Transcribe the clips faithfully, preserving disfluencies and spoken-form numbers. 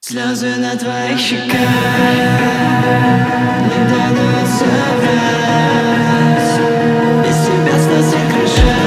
Слезы на твоих щеках не дадут соврать. Без тебя сносит крыша,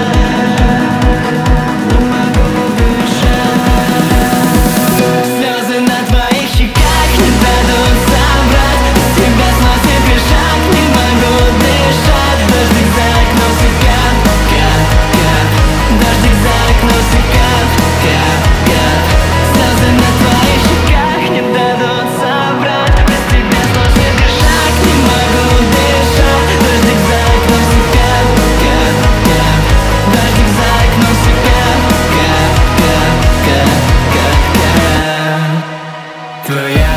не могу дышать. Слезы на твоих щеках не дадут соврать. Без тебя сносит крыша, не могу дышать. Дождик за окном все кап, кап, кап. Дождик за окном все кап, кап, кап. Слезы на твоих щеках не дадут соврать. Без тебя сносит крыша, не могу дышать. Дождик за окном все кап, кап, кап. Дождик за окном все кап, кап, кап, кап, кап, кап. Твоя